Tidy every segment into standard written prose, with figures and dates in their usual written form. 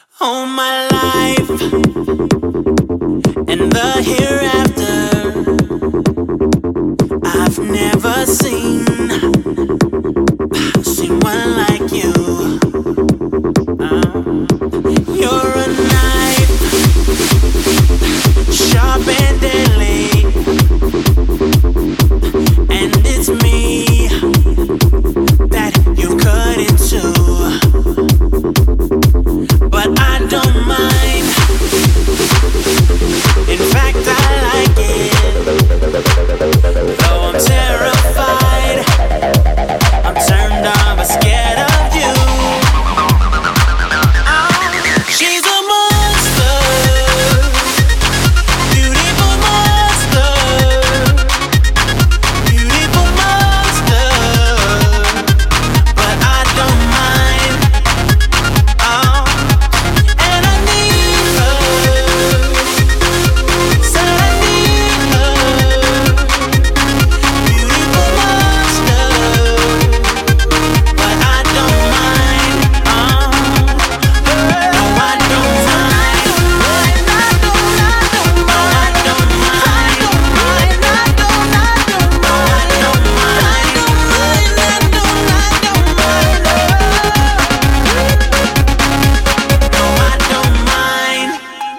All my life and the hereafter, I've never seen one like you. You're a knife, sharp and deadly, and it's me that you cut into. But I don't mind. In fact, I like it. Though I'm terrified, I'm turned on but scared of you. She's a monster, beautiful monster, beautiful monster. But I don't mind. And I need her. Said I need her. Beautiful monster. But I don't mind. No, I don't mind. I don't mind. No, I don't mind. No, I don't mind. No, I don't mind.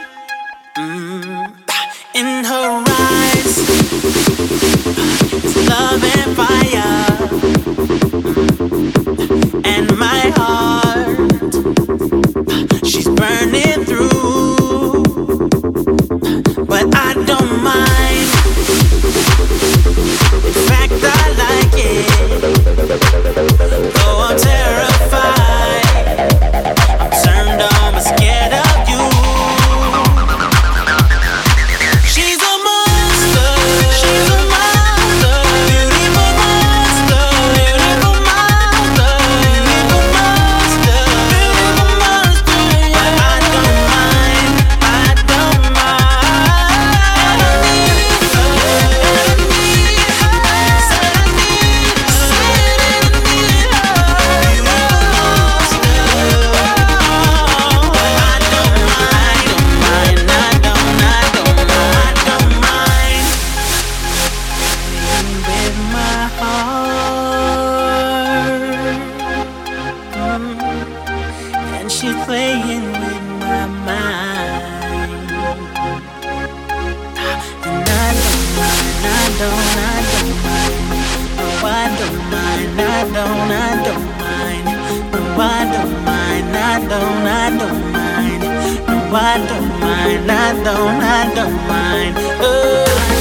In her eyes, it's love and fire, and my heart, she's burning through. But I don't mind. In fact, I like it. Though I'm terrified, I'm turned on but scared of you. She's a monster. She's a monster. Beautiful monster. Beautiful monster. Beautiful monster. Beautiful monster. But I don't mind. I don't mind. I need her. I need her. Said I need her. Said I need her. Beautiful monster. But I don't mind. I don't mind. With my heart, and she's playing with my mind, and I don't mind. I don't mind. No, I don't mind. I don't mind. No, I don't mind. I don't mind. No, I don't mind. I don't mind. Oh.